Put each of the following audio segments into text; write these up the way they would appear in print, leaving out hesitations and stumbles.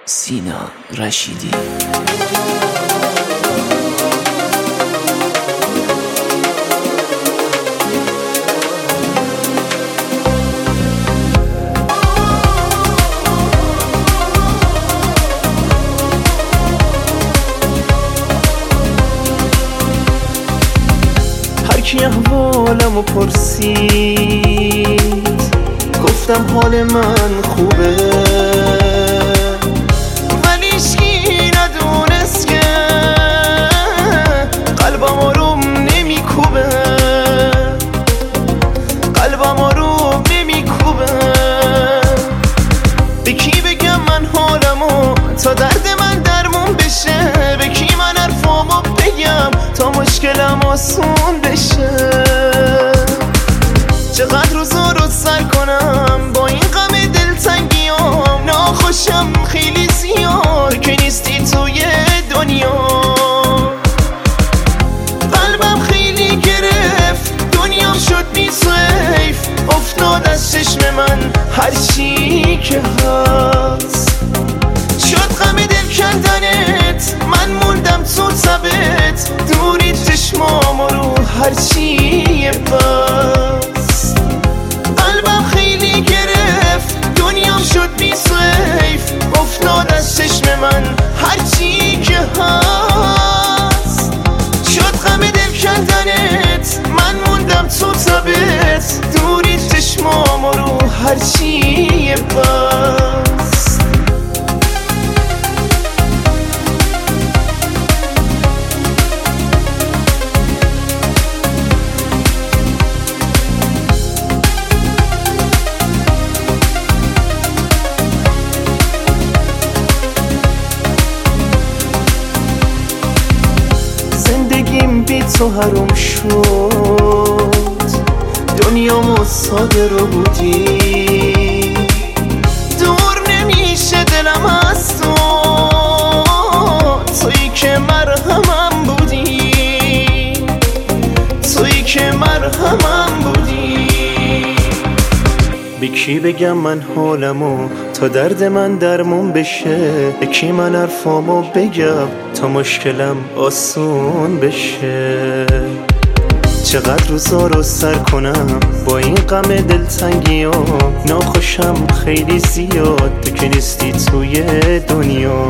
سینا رشیدی. هرکی احوالمو پرسید گفتم حال من خوبه، ولی هیچکی ندونست که قلبم آروم نمیکوبه، قلبم آروم نمیکوبه. به کی بگم من حالمو تا درد من درمون بشه؟ به کی من حرفامو بگم تا مشکلم آسون بشه؟ چقدر روزا رو سر کنم با این غم دلتنگیام، ناخوشم خیلی زیاد که نیستی توی دنیا. قلبم خیلی گرفت، دنیام شد بی سیف، افتاد از چشم من هرچی که هست. شد غم دل کندنت، من موندم تو تبت، دوری چشمام رو هرچی بس. قلبم خیلی گرفت، دنیام شد بی سیف، افتاد از چشم من هرچی که هست. شد غم دل کندنت، من موندم تو تبت، دوری چشمام رو هرچی بس. زندگیم بی تو حروم شد، دنیامو ساده رو بودی، دور نمیشه دلم از تو، تویی که مرهمم بودی، تویی که مرهمم بودی. به کی بگم من حالمو تا درد من درمون بشه؟ به کی من حرفامو بگم تا مشکلم آسون بشه؟ چقدر روزا رو سر کنم با این غم دلتنگیام، ناخوشم خیلی زیاد تو که نیستی توی دنیا.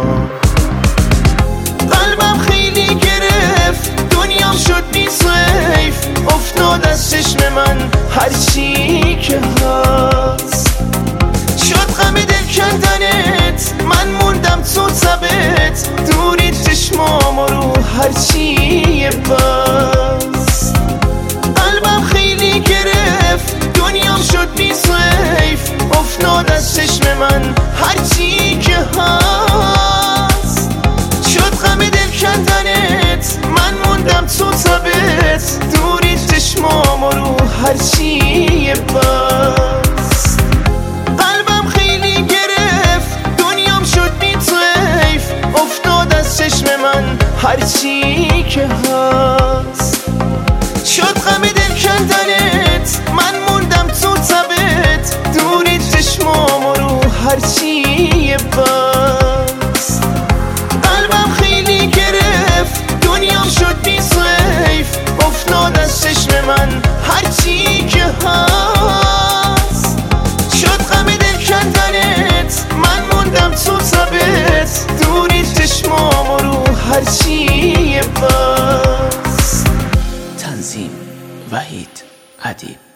قلبم خیلی گرفت، دنیام شد بی سیف، افتاد از چشم من هرچی که هست. شد غم دل کندنت، من موندم تو تبت، دوری چشمام رو هرچی بس. قلبم خیلی گرفت، دنیام شد بی سیف، افتاد از چشم من هرچی که هست. شد غم دل کندنت، من موندم تو تبت، دوری چشمام رو هرچی بس. قلبم خیلی گرفت، دنیام شد بی سیف، افتاد از چشم من هرچی که هست. شد غم دل کندنت، من موندم تو تبت، دوری چشمام رو هرچی بس. قلبم خیلی گرفت، دنیام شد بی سیف، افتاد از چشم من هرچی که هست. شد غم دل کندنت، من موندم تو تبت، دوری چشمام رو هرچی بس. تنظیم وحید ادیب.